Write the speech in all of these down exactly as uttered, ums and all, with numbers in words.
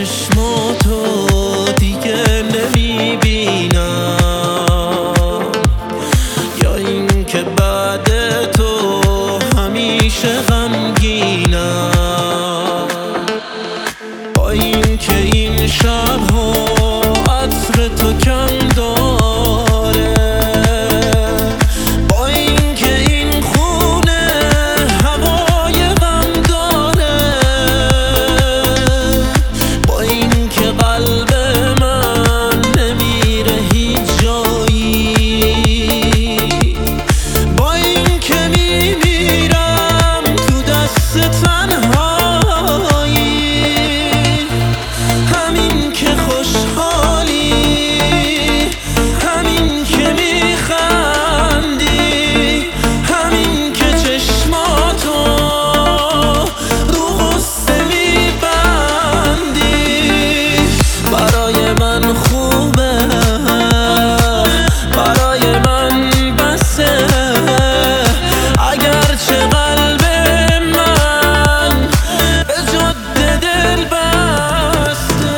چشماتو دیگه نمیبینم، یا این که بعد تو همیشه غمگینم. با این که این شبها عطر تو کم داره، با این که این خونه هوای غم داره، با این که قلب من نمیره هیچ جایی، با این که میمیرم تو دست تنهایی. همین که خوشحالی، همین که میخندی، همین که چشماتو رو غصه میبندی، برای من خوبه، برای من بسه. اگرچه قلب من به جاده دل بسته.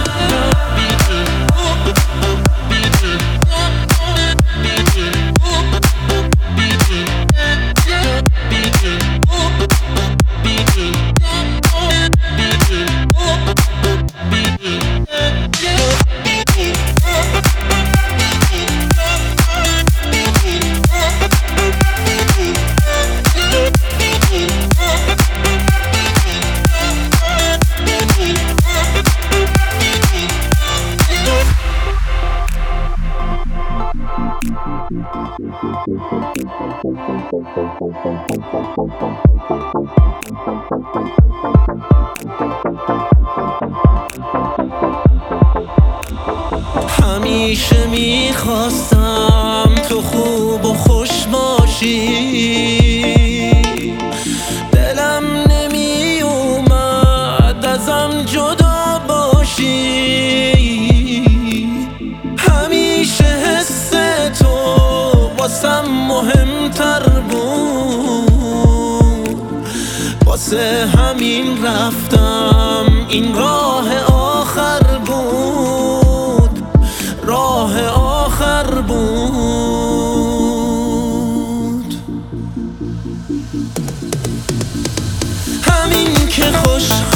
همیشه میخواستم تو خوب و خوش باشی، دلم نمیومد ازم جدا باشی. همیشه حس تو واسم مهمتر بود، واسه همین رفتم، این راه آخر بود، راه آخر بود. همین که خوش